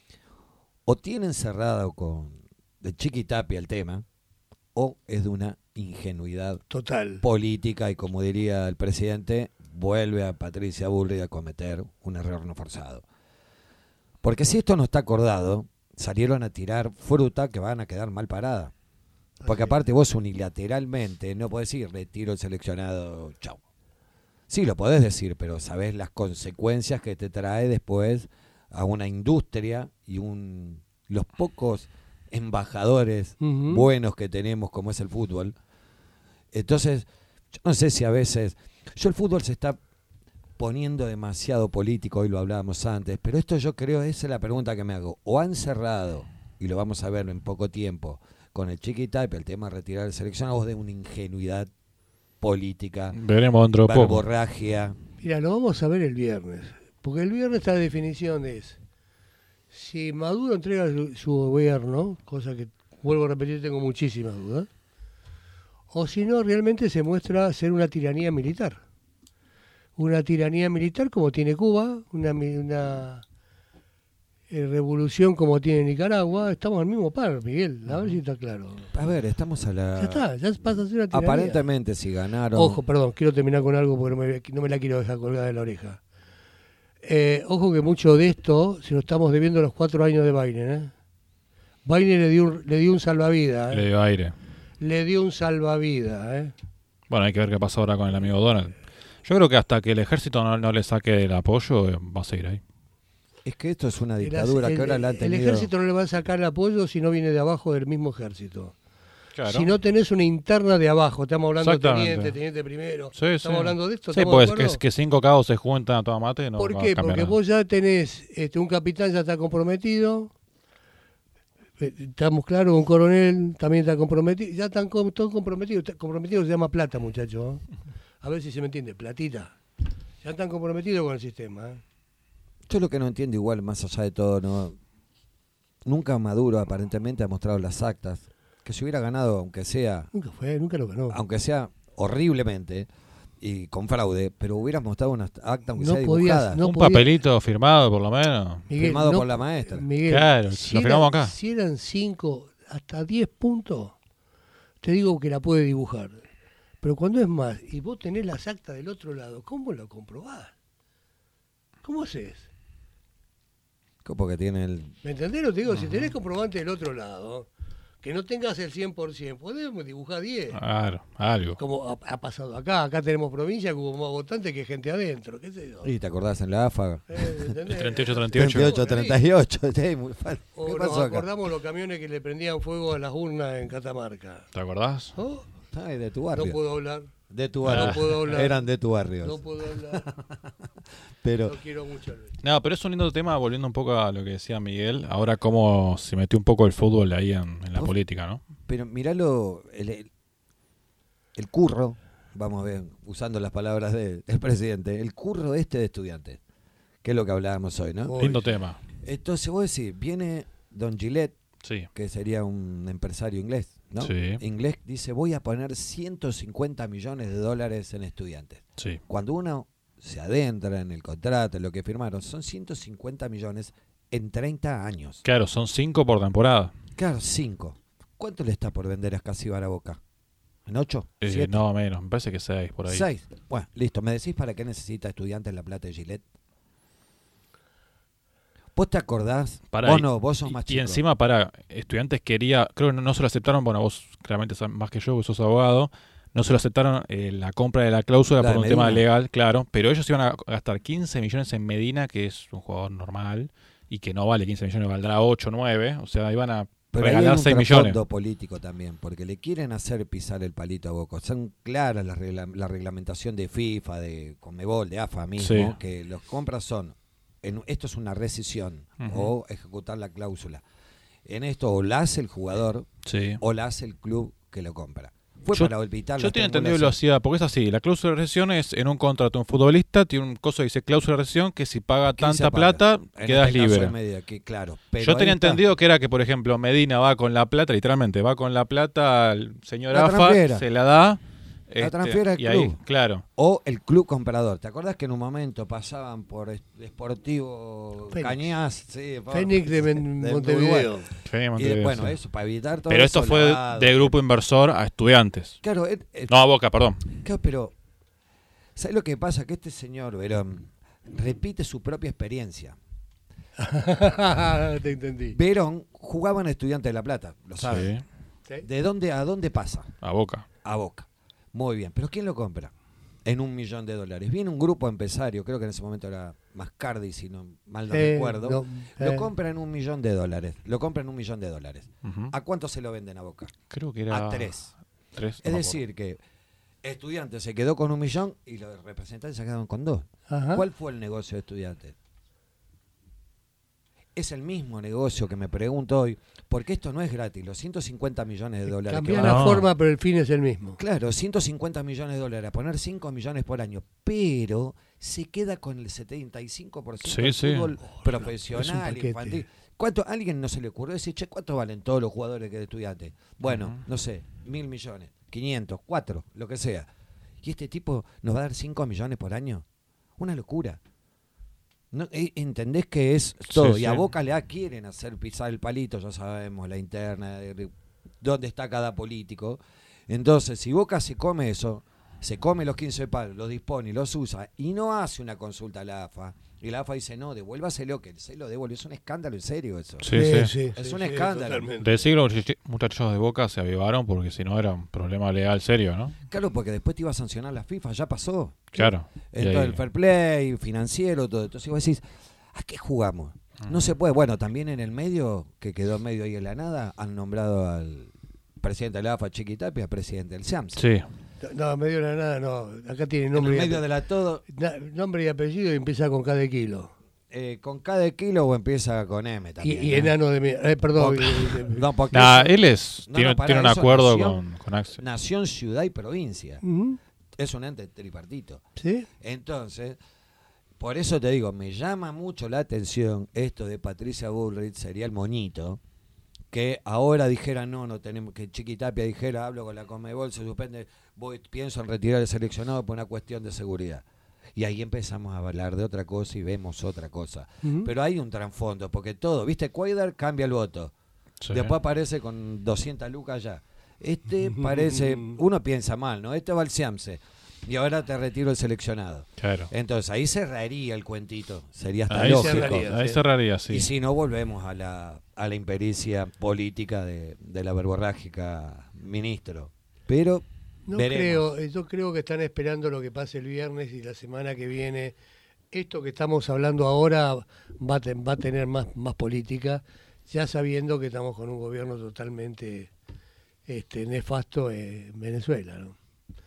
O tienen cerrado de chiquitapia el tema, o es de una ingenuidad total política y, como diría el presidente, vuelve a Patricia Bullrich a cometer un error no forzado. Porque si esto no está acordado, salieron a tirar fruta que van a quedar mal parada. Porque aparte vos unilateralmente no podés decir retiro el seleccionado, chau. Sí, lo podés decir, pero sabés las consecuencias que te trae después a una industria y los pocos embajadores buenos que tenemos como es el fútbol. Entonces, yo no sé si a veces... el fútbol se está poniendo demasiado político, hoy lo hablábamos antes, pero esto yo creo, esa es la pregunta que me hago. O han cerrado, y lo vamos a ver en poco tiempo, con el chiquitapia, el tema de retirar el seleccionado, de una ingenuidad política, veremos dentro de poco, verborragia. Mira, lo vamos a ver el viernes, porque el viernes la definición es, si Maduro entrega su gobierno, cosa que, vuelvo a repetir, tengo muchísimas dudas, o si no, realmente se muestra ser una tiranía militar. Una tiranía militar como tiene Cuba, una revolución como tiene Nicaragua. Estamos al mismo par, Miguel, a ver si está claro. A ver, estamos a la... Ya está, ya pasa a ser una tiranía. Aparentemente, si ganaron... Ojo, perdón, quiero terminar con algo porque no me la quiero dejar colgada de la oreja. Ojo que mucho de esto se lo estamos debiendo a los 4 años de Biden. Biden le dio un salvavidas. Le dio aire. Le dio un salvavidas. Bueno, hay que ver qué pasa ahora con el amigo Donald. Yo creo que hasta que el ejército no le saque el apoyo, va a seguir ahí. Es que esto es una dictadura que ahora la han tenido... El ejército no le va a sacar el apoyo si no viene de abajo del mismo ejército. Claro. Si no tenés una interna de abajo, estamos hablando de teniente primero, estamos hablando de esto. Sí, pues que 5 cabos se juntan a toda mate. No ¿Por va qué? a cambiar porque nada. vos ya tenés, un capitán ya está comprometido, Estamos claros, un coronel también está comprometido. Ya están todos comprometidos. Comprometido se llama plata, muchachos. A ver si se me entiende, platita. Ya están comprometidos con el sistema. Yo lo que no entiendo igual, más allá de todo, no nunca Maduro aparentemente ha mostrado las actas. Que se hubiera ganado, aunque Nunca lo ganó. aunque sea horriblemente y con fraude, pero hubieras mostrado una acta aunque No sea podías, dibujada, no un podía- papelito firmado, por lo menos. Miguel, firmado no- por la maestra. Miguel, Claro, lo firmamos acá. Si eran 5 hasta 10 puntos, te digo que la puede dibujar. Pero cuando es más, y vos tenés las actas del otro lado, ¿cómo lo comprobás? ¿Cómo haces? Porque tiene el... ¿Me entendés lo que te digo? Si tenés comprobante del otro lado, que no tengas el 100%, podemos dibujar 10. Claro, algo. Como ha pasado acá. Acá tenemos provincia que hubo más votantes que gente adentro. ¿Qué sé yo? Y te acordás en la AFA, ¿Entendés? 38-38. 38, 38. Sí, ¿qué O pasó nos acá? acordamos los camiones que le prendían fuego a las urnas en Catamarca. ¿Te acordás? ¿No? Ay, de tu No barrio. puedo hablar. De tu barrio. No puedo hablar. Eran de tu barrio. No puedo hablar. Pero Lo quiero mucho. Luis. No, pero es un lindo tema, volviendo un poco a lo que decía Miguel. Ahora cómo se metió un poco el fútbol ahí en la política, ¿no? Pero miralo, el curro, vamos a ver, usando las palabras del presidente, el curro de Estudiantes, que es lo que hablábamos hoy, ¿no? Hoy. Lindo tema. Entonces vos decís, viene Don Gillette, Sí. que sería un empresario inglés, ¿no? Sí. Inglés dice, voy a poner 150 millones de dólares en Estudiantes. Sí. Cuando uno se adentra en el contrato, en lo que firmaron, son 150 millones en 30 años. Claro, son 5 por temporada. Claro, 5. ¿Cuánto le está por vender a Escasíbar a Boca? ¿En 8? No, menos. Me parece que 6 por ahí. 6. Bueno, listo. ¿Me decís para qué necesita Estudiantes la plata de Gillette? ¿Vos te acordás? Pará, Vos no, vos sos más y chico. encima, para estudiantes creo que no se lo aceptaron, bueno, vos claramente sabés más que yo, vos sos abogado, no se lo aceptaron la compra de la cláusula La por de un tema Medina. legal, claro, pero ellos iban a gastar 15 millones en Medina, que es un jugador normal, y que no vale 15 millones, valdrá 8, 9, o sea, iban a Pero ahí hay regalar un 6 millones. trasfondo político también, porque le quieren hacer pisar el palito a Boca. Son claras la reglamentación de FIFA, de Conmebol, de AFA mismo, Sí. que los compras son, esto es una rescisión Ujú. o ejecutar la cláusula. En esto o la hace el jugador Sí. o la hace el club que lo compra. Fue Yo- para evitar Yo la tenía entendido que lo hacía, porque es así, la cláusula de rescisión es en un contrato de un futbolista, tiene un coso que dice cláusula de rescisión, que si paga tanta plata, quedas libre. Claro, pero Yo tenía ahí está. entendido que era que, por ejemplo, Medina va con la plata, literalmente, va con la plata al señor La AFA, transfiera. se la da. transfiere al y ahí, club. claro. O el club comprador. ¿Te acordás que en un momento pasaban por Sportivo Fénix. Cañas? Sí, Fénix de Montevideo. Uruguay. Y bueno, eso, para evitar todo Pero eso, esto fue lavado. de grupo inversor a estudiantes. Claro, No, a Boca, perdón. claro, pero ¿sabes lo que pasa? Que este señor Verón repite su propia experiencia. Te entendí. Verón jugaba en Estudiantes de La Plata, lo saben. Sí, ¿Sí? ¿De dónde a dónde pasa? a Boca. A Boca. Muy bien, pero ¿quién lo compra? En $1 millón. Viene un grupo empresario, creo que en ese momento era Mascardi, si no mal no recuerdo. Lo compra en $1 millón. Lo compra en $1 millón. Ujú. ¿A cuánto se lo venden a Boca? Creo que era... A 3. 3. Es decir, que Estudiantes se quedó con $1 millón y los representantes se quedaron con 2. Ajá. ¿Cuál fue el negocio de Estudiantes? Es el mismo negocio que me pregunto hoy, porque esto no es gratis, los $150 millones que Cambia van la No. forma, pero el fin es el mismo. Claro, $150 millones, a poner 5 millones por año, pero se queda con el 75% Sí, del sí. fútbol es un profesional, paquete. infantil. ¿A alguien no se le ocurrió decir, che, cuánto valen todos los jugadores que de Estudiantes? Bueno, Ujú. no sé, 1.000 millones, 500, 4, lo que sea. ¿Y este tipo nos va a dar 5 millones por año? Una locura. No, ¿entendés que es todo? Sí, Y a sí. Boca quieren hacer pisar el palito, ya sabemos, la interna, dónde está cada político. Entonces, si Boca se come eso, se come los 15 palos, los dispone y los usa, y no hace una consulta a la AFA, y la AFA dice, no, devuélvaselo, que se lo devuelve. Es un escándalo en serio eso. Sí, sí. Es un escándalo. totalmente. De siglo los muchachos de Boca se avivaron porque si no era un problema legal serio, ¿no? Claro, porque después te iba a sancionar la FIFA, ya pasó. Claro. Y Entonces ahí- el fair play, financiero, todo. Entonces vos decís, ¿a qué jugamos? No se puede. Bueno, también en el medio, que quedó medio ahí en la nada, han nombrado al presidente de la AFA, Chiqui Tapia, presidente del SAMS. Sí. Ah, No, medio de nada, no. Acá tiene En el nombre, medio de la todo. nombre y apellido y empieza con cada kilo. con cada kilo o empieza con M también. Y enano de perdón. No, porque Nah, eso- él es, No, tiene, no, pará, tiene un eso acuerdo nació- con Axel. nación, ciudad y provincia. Ujú, Es un ente tripartito. ¿sí? Entonces, por eso te digo, me llama mucho la atención esto de Patricia Bullrich, sería el moñito, que ahora dijera no tenemos, que Chiquitapia dijera, hablo con la Conmebol, se suspende, pienso en retirar el seleccionado por una cuestión de seguridad. Y ahí empezamos a hablar de otra cosa y vemos otra cosa. Ujú. Pero hay un trasfondo, porque todo, ¿viste? Cuadar cambia el voto. Sí. Después aparece con 200 lucas ya. Parece, uno piensa mal, ¿no? Va al Siamse. Y ahora te retiro el seleccionado. Claro. Entonces ahí cerraría el cuentito. Sería hasta Ahí lógico. cerraría. Ahí sí. cerraría, sí. Y si no, volvemos a la impericia política de la verborrágica ministro. Pero No veremos. creo, yo creo que están esperando lo que pase el viernes y la semana que viene. Esto que estamos hablando ahora va a tener más política, ya sabiendo que estamos con un gobierno totalmente nefasto en Venezuela, ¿no?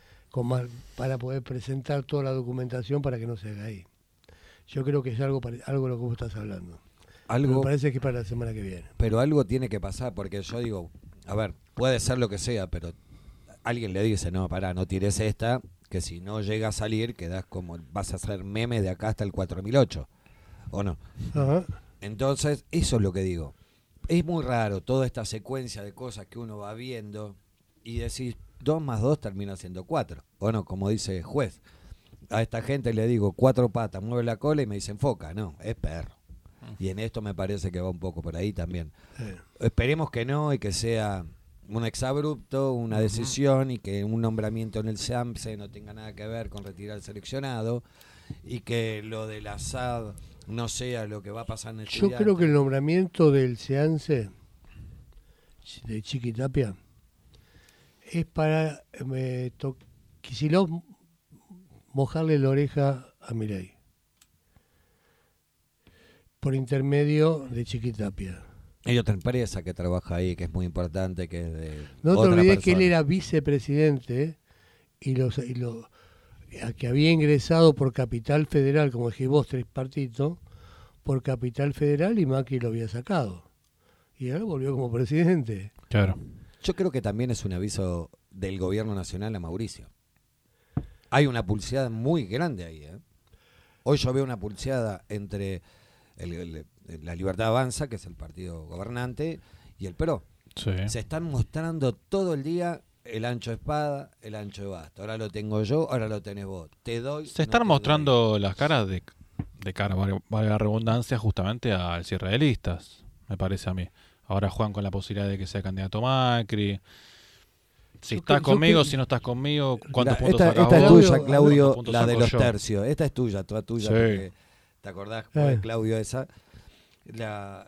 Para poder presentar toda la documentación para que no se haga ahí. Yo creo que es algo de lo que vos estás hablando. Me Algo, parece que es para la semana que viene. pero algo tiene que pasar, porque yo digo, a ver, puede ser lo que sea, pero alguien le dice, no, pará, no tires esta, que si no llega a salir, quedás como, vas a hacer meme de acá hasta el 4008, ¿o no? Ajá. Entonces, eso es lo que digo. Es muy raro toda esta secuencia de cosas que uno va viendo y decís, 2 más 2 termina siendo 4. Bueno, como dice el juez, a esta gente le digo 4 patas, mueve la cola y me dicen foca. No, es perro. Y en esto me parece que va un poco por ahí también. Esperemos que no y que sea un exabrupto, una decisión y que un nombramiento en el SAMSE no tenga nada que ver con retirar el seleccionado y que lo del Assad no sea lo que va a pasar en el Yo creo que el nombramiento del SEANSE de Chiquitapia es para Kicillof mojarle la oreja a Milei por intermedio de Chiquitapia. Hay otra empresa que trabaja ahí que es muy importante, que es de No te otra olvides que él persona. era vicepresidente a que había ingresado por Capital Federal, como dijiste vos, tripartito, por Capital Federal y Macri lo había sacado. Y ahora volvió como presidente. Claro. Yo creo que también es un aviso del gobierno nacional a Mauricio. Hay una pulseada muy grande ahí, ¿eh? Hoy yo veo una pulseada entre la Libertad Avanza, que es el partido gobernante, y el PRO. Sí. Se están mostrando todo el día el ancho de espada, el ancho de basta. Ahora lo tengo yo, ahora lo tenés vos. Te doy. Se no están te mostrando las caras de cara, vale la redundancia, justamente al cierre de listas, me parece a mí. Ahora juegan con la posibilidad de que sea candidato Macri. Si Yo estás creo- conmigo, yo si no estás conmigo, ¿cuántos doy. puntos Esta sacas es vos? tuya, Claudio, Claudio, ¿cuántos puntos la de saco los yo? tercios. Esta es tuya, toda tuya. Sí. Porque, ¿te acordás, Claudio, esa? La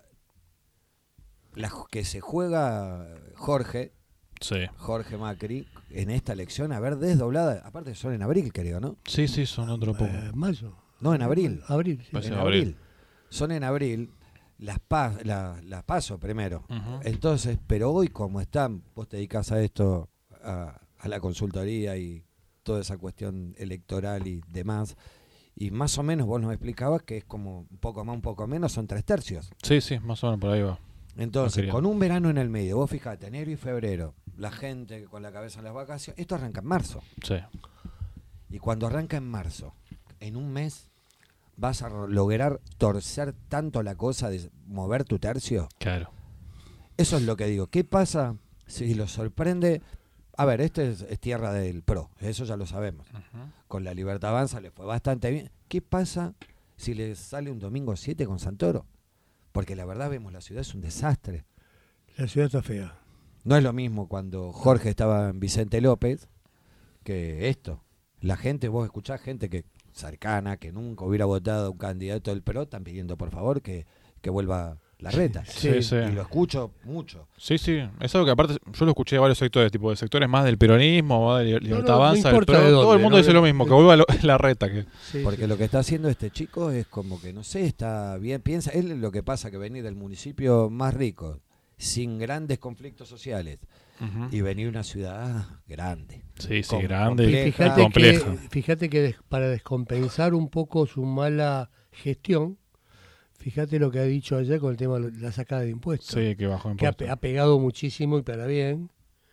que se juega Jorge Macri en esta elección, a ver, desdoblada. Aparte son en abril, creo, ¿no? Sí, son otro poco. Mayo. No, en abril. Abril, sí. Pues En en abril. abril. Son en abril. Las paso primero. Ujú. Entonces, pero hoy como están, vos te dedicas a esto, a la consultoría y toda esa cuestión electoral y demás, y más o menos vos nos explicabas que es como un poco más, un poco menos, son 3 tercios. Sí, más o menos por ahí va. Entonces, quería. con un verano en el medio, vos fijate, enero y febrero, la gente con la cabeza en las vacaciones, esto arranca en marzo. Sí. Y cuando arranca en marzo, en un mes, vas a lograr torcer tanto la cosa de mover tu tercio. Claro. Eso es lo que digo. ¿Qué pasa si lo sorprende? A ver, este es tierra del PRO, eso ya lo sabemos. Ujú. Con la Libertad Avanza le fue bastante bien. ¿Qué pasa si le sale un domingo 7 con Santoro? Porque la verdad vemos, la ciudad es un desastre. La ciudad está fea. No es lo mismo cuando Jorge estaba en Vicente López que esto. La gente, vos escuchás gente que cercana, que nunca hubiera votado a un candidato del PRO, están pidiendo por favor que vuelva Larreta. Sí. Y lo escucho mucho. Sí, es algo que aparte yo lo escuché de varios sectores, tipo de sectores más del peronismo, más de Libertad no Avanza, del importa PRO, de todo el dónde, mundo ¿no? dice lo mismo, que vuelva la reta. Que... Sí, Porque sí. lo que está haciendo este chico es como que, no sé, está bien, piensa, él lo que pasa que venir del municipio más rico, sin grandes conflictos sociales, Ujú. y venir a una ciudad grande. Sí, Com- grande Y y fíjate compleja. que para descompensar un poco su mala gestión, Fíjate lo que ha dicho ayer con el tema de la sacada de impuestos. Sí, que bajó Que impuestos. ha pegado muchísimo y para bien.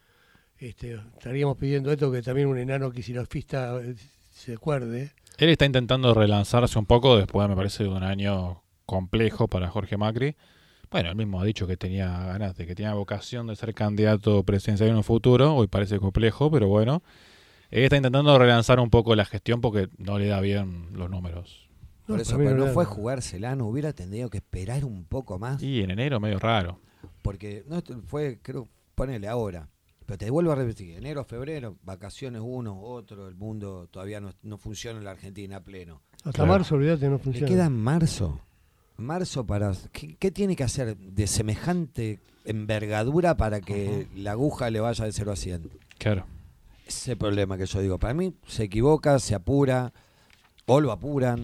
Estaríamos pidiendo esto, que también un enano quisirofista se acuerde. Él está intentando relanzarse un poco después, me parece, de un año complejo para Jorge Macri. Bueno, él mismo ha dicho que tenía ganas que tenía vocación de ser candidato presidencial en un futuro. Hoy parece complejo, pero bueno. Él está intentando relanzar un poco la gestión porque no le da bien los números. Por eso, para mí pero no era- fue jugársela, no hubiera tenido que esperar un poco más. Y en enero medio raro. Porque no fue, creo, ponele ahora. Pero te vuelvo a repetir, enero, febrero, vacaciones uno, otro, el mundo todavía no funciona en la Argentina a pleno. Hasta Claro. marzo, olvídate, no Le funciona. queda en marzo. Marzo para... ¿Qué tiene que hacer de semejante envergadura para que la aguja le vaya de 0 a 100? Claro. Ese es el problema que yo digo. Para mí se equivoca, se apura, o lo apuran.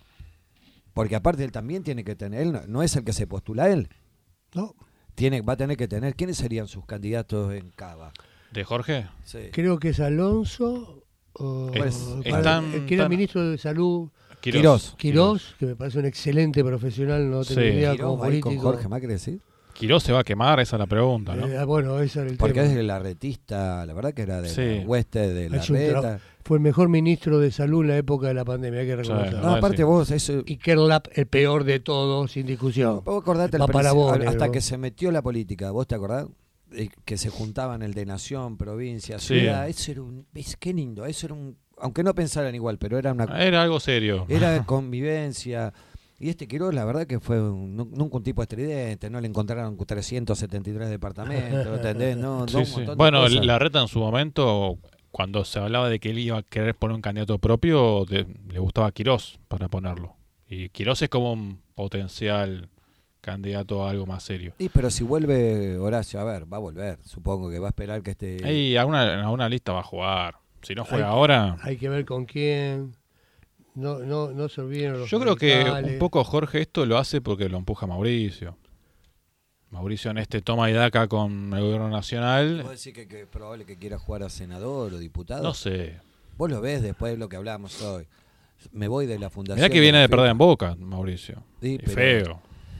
Porque aparte él también tiene que tener... Él no es el que se postula él. No, Va a tener que tener... ¿Quiénes serían sus candidatos en Cava? ¿De Jorge? Sí. creo que es Alonso, o, Están- el que era ministro de Salud, Quirós. Quirós, que me parece un excelente profesional, no tengo Sí. idea Quirós como va ahí con político. Jorge Macri, ¿sí? Quirós se va a quemar, esa es la pregunta, ¿no? Bueno, ese era el Porque tema. es el arretista, la verdad que era de Sí. la hueste de la Ha hecho un reta. Fue el mejor ministro de Salud en la época de la pandemia, hay que Sí, reconocerlo. No, aparte sí. vos, eso... Y Kerlap, el peor de todos, sin discusión. Vos acordate Va para vos, hasta negro. que se metió la política, ¿vos te acordás? Que se juntaban el de nación, provincia, Sí. ciudad. Eso era qué lindo, eso era un... Aunque no pensaran igual, pero era una... Era algo serio. Era convivencia. Y Quirós, la verdad que fue nunca un tipo estridente, no le encontraron 373 departamentos, ¿entendés? No, Sí, un sí. montón de Bueno, cosas. la reta en su momento, cuando se hablaba de que él iba a querer poner un candidato propio, le gustaba Quirós para ponerlo. Y Quirós es como un potencial candidato a algo más serio. Sí, pero si vuelve Horacio, a ver, va a volver. Supongo que va a esperar que esté... Y a una lista va a jugar. Si no juega Hay- ahora... Hay que ver con quién. No se olviden los Yo creo que radicales. un poco Jorge esto lo hace porque lo empuja Mauricio. Mauricio en este toma y daca con el gobierno nacional. ¿Vos decís que es probable que quiera jugar a senador o diputado? No sé. Vos lo ves después de lo que hablábamos hoy. Me voy de la fundación... Mirá que viene de la perder en Boca, Mauricio. Sí, Y pero- feo.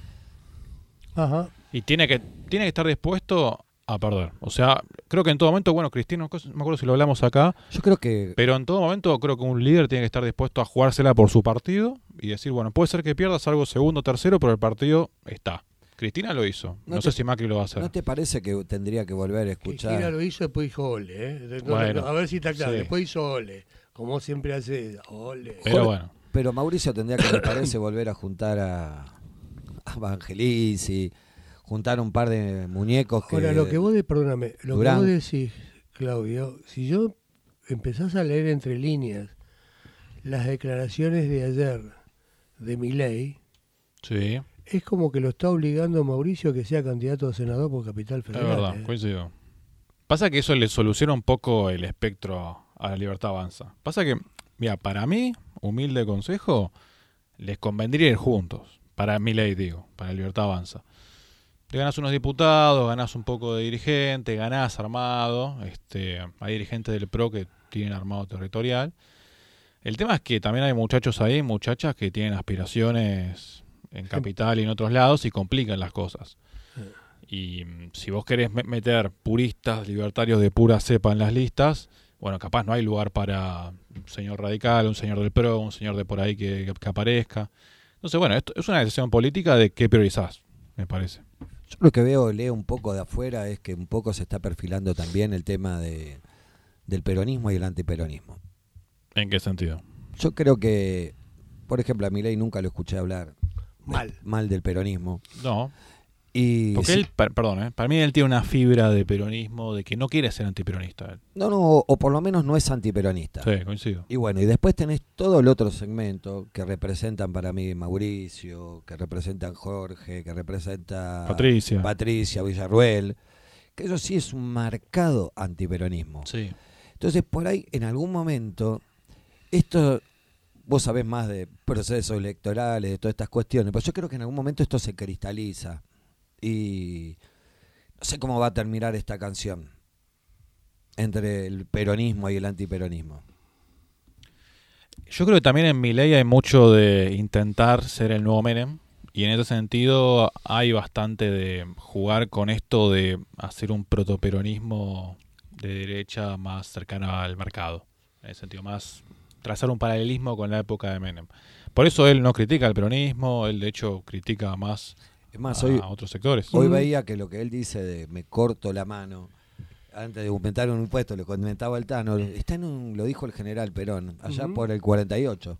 Ajá. Y tiene que estar dispuesto a perder. O sea, creo que en todo momento, bueno, Cristina, no me acuerdo si lo hablamos acá, Yo creo que... pero en todo momento creo que un líder tiene que estar dispuesto a jugársela por su partido y decir, bueno, puede ser que pierdas algo segundo, tercero, pero el partido está. Cristina lo hizo. No No te- sé si Macri lo va a hacer. ¿No te parece que tendría que volver a escuchar? Cristina lo hizo, después hizo ole. Bueno, A ver si está claro. sí. Después hizo ole. Como siempre hace ole. Pero bueno. Pero Mauricio tendría que, me parece, volver a juntar a Vangelis, juntar un par de muñecos que... Ahora, perdóname, lo Durán. que vos decís, Claudio, si yo empezás a leer entre líneas las declaraciones de ayer de Milei, Sí, es como que lo está obligando a Mauricio a que sea candidato a senador por Capital es Federal. verdad, coincido. Pasa que eso le soluciona un poco el espectro a la Libertad Avanza. Pasa que, mira, para mí, humilde consejo, les convendría ir juntos. Para mi ley, digo, para la Libertad Avanza. Te ganás unos diputados, ganás un poco de dirigente, ganás armado. Hay dirigentes del PRO que tienen armado territorial. El tema es que también hay muchachos ahí, muchachas que tienen aspiraciones en Capital y en otros lados y complican las cosas. Y si vos querés meter puristas, libertarios de pura cepa en las listas, bueno, capaz no hay lugar para un señor radical, un señor del PRO, un señor de por ahí que aparezca. Entonces, bueno, esto es una decisión política de qué priorizás, me parece. Yo lo que leo un poco de afuera es que un poco se está perfilando también el tema del peronismo y el antiperonismo. ¿En qué sentido? Yo creo que, por ejemplo, a Milei nunca lo escuché hablar Mal. del peronismo. No, Y porque sí- él, perdón, para mí él tiene una fibra de peronismo, de que no quiere ser antiperonista. Él. No, o por lo menos no es antiperonista. Sí, coincido. Y bueno, y después tenés todo el otro segmento que representan para mí Mauricio, que representan Jorge, que representa Patricia. Villarruel, que eso sí es un marcado antiperonismo. Sí. Entonces, por ahí, en algún momento, esto, vos sabés más de procesos electorales, de todas estas cuestiones, pero yo creo que en algún momento esto se cristaliza. Y no sé cómo va a terminar esta canción entre el peronismo y el antiperonismo. Yo creo que también en Milei hay mucho de intentar ser el nuevo Menem Y en ese sentido hay bastante de jugar con esto de hacer un protoperonismo de derecha más cercano al mercado. En ese sentido, más trazar un paralelismo con la época de Menem. Por eso él no critica el peronismo, él de hecho critica más, Es más, a hoy otros sectores. veía que lo que él dice de me corto la mano, antes de aumentar un impuesto, le comentaba el Tano, está lo dijo el general Perón, allá por el 48.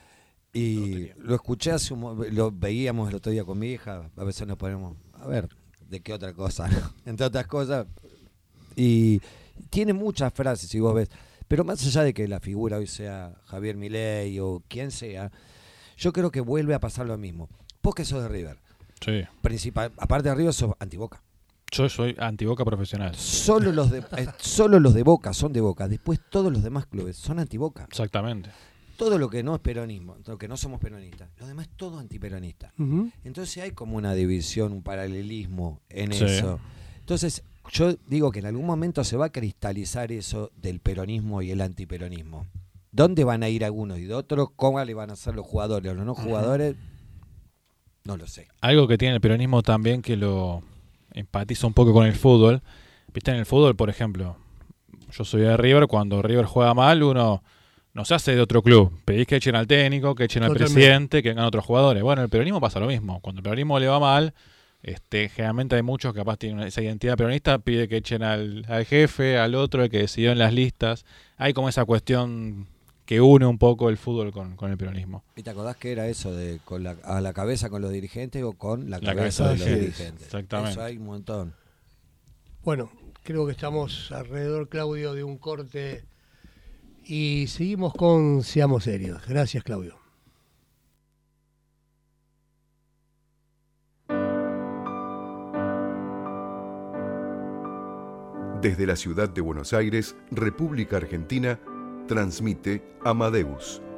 Y lo escuché lo veíamos el otro día con mi hija, a veces nos ponemos, a ver, ¿de qué otra cosa? Entre otras cosas. Y tiene muchas frases, si vos ves, pero más allá de que la figura hoy sea Javier Milei o quien sea, yo creo que vuelve a pasar lo mismo. Vos que sos de River, Sí. aparte de River sos antiboca. Yo soy antiboca profesional. Solo los de Boca son de Boca, después todos los demás clubes son antiboca. Exactamente. Todo lo que no es peronismo, lo que no somos peronistas, lo demás es todo antiperonista. Entonces hay como una división, un paralelismo en Sí. eso. Entonces yo digo que en algún momento se va a cristalizar eso del peronismo y el antiperonismo. ¿Dónde van a ir algunos y de otros? ¿Cómo le van a hacer los jugadores o los no jugadores? No lo sé. Algo que tiene el peronismo también que lo empatiza un poco con el fútbol. Viste, en el fútbol, por ejemplo, yo soy de River, cuando River juega mal, uno no se hace de otro club. Pedís que echen al técnico, que echen al Totalmente. presidente, que vengan otros jugadores. Bueno, el peronismo pasa lo mismo. Cuando el peronismo le va mal, generalmente hay muchos que capaz tienen esa identidad peronista, pide que echen al jefe, al otro, el que decidió en las listas. Hay como esa cuestión que une un poco el fútbol con el peronismo. ¿Y te acordás que era eso de a la cabeza con los dirigentes o con la cabeza cabeza de de los los dirigentes? exactamente. Eso hay un montón. Bueno, creo que estamos alrededor, Claudio, de un corte y seguimos con Seamos Serios. Gracias, Claudio. Desde la ciudad de Buenos Aires, República Argentina, transmite Amadeus,